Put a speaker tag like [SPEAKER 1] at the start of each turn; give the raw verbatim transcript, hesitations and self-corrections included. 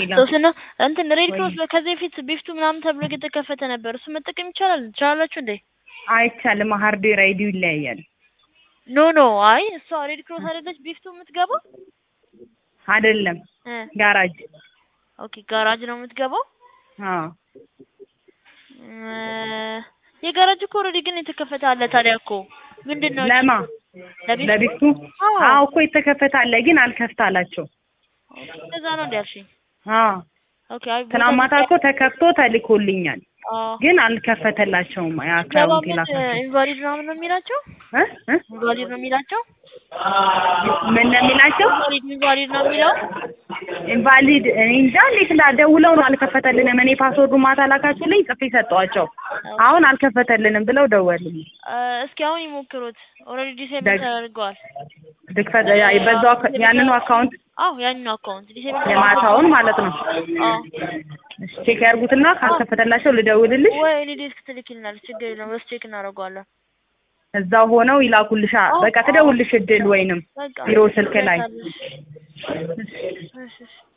[SPEAKER 1] ሶስና እንትን ሬድ ክሮስ ከዚህ ፊት ቢፍቱ ምናምን ተብሎ የተከፈተ ነበር እሱ መጠቀም ይቻላል ትችላላችሁ እንዴ
[SPEAKER 2] አይቻልም ሃርድዌር አይዲው ይለያያል
[SPEAKER 1] ኖ ኖ አይ እሷ ሬድ ክሮስ አይደለች ቢፍቱ የምትገባው
[SPEAKER 2] አይደለም ጋራጅ
[SPEAKER 1] ኦኬ ጋራጅ ነው የምትገባው
[SPEAKER 2] አዎ
[SPEAKER 1] የጋራጅ እኮ ኦሬዲ ግን የተከፈተ አለ ታዲያ እኮ ምንድነው
[SPEAKER 2] ለማ ለቢፍቱ አዎ እኮ የተከፈተ አለ ግን አልከፍታላቸው
[SPEAKER 1] እንደዛ ነው እንዴልሽኝ
[SPEAKER 2] አዎ
[SPEAKER 1] ኦኬ አይ
[SPEAKER 2] ትናማታ እኮ ተከፍቶ ተልኮልኛል ግን አልከፈተላቸውም አካውንት ይላካቸው
[SPEAKER 1] ኢንቫሊድ ነው ነው የሚላቸው
[SPEAKER 2] እ እ
[SPEAKER 1] ኢንቫሊድ ነው የሚላቸው
[SPEAKER 2] ምን ነው የሚላቸው
[SPEAKER 1] ኢንቫሊድ ኢንቫሊድ ነው የሚለው
[SPEAKER 2] ኢንቫሊድ እንጃ እንዴት እንዳደውለው ነው አልከፈተልንም እኔ ፓስወርዱ ማታ ላካችሁልኝ ጽፌ ሰጠዋቸው አሁን አልከፈተልንም ብለው ደወሉልኝ
[SPEAKER 1] እስኪ አሁን ይሞክሩት ኦሬዲ ዲሴብል ተደርጓል
[SPEAKER 2] ድክፈት በዛው ያንኑ አካውንት
[SPEAKER 1] አዎ ያንኑ አካውንት ዲሴብል
[SPEAKER 2] የማታውን ማለት ነው አዎ ቼክ ያርጉትና ካልከፈተላቸው ልደውልልሽ
[SPEAKER 1] ወይ እኔ ዲስክ ትልኪልናል ችግር የለም ወስ ቼክ እናደርጋለን
[SPEAKER 2] እዛው ሆነው ይላኩልሻ በቃ ትደውልልሽ እድል ወይንም ቢሮ ስልክ ላይ እሺ